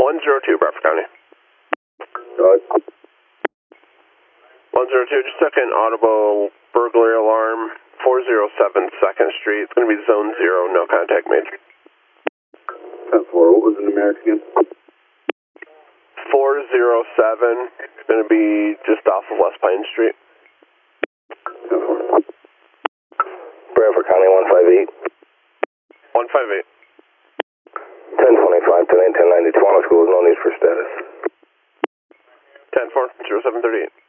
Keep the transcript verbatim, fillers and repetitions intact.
one zero two, Bradford County. Uh, one zero two, just took an audible burglary alarm, four oh seven second Street. It's going to be zone zero, no contact made. ten four, what was the numeric again? four oh seven, it's going to be just off of West Pine Street. ten four. Bradford County one five eight. one five eight. ten twenty-five to nineteen ninety, Toronto Schools, no need for status. ten four, zero seven thirty-eight.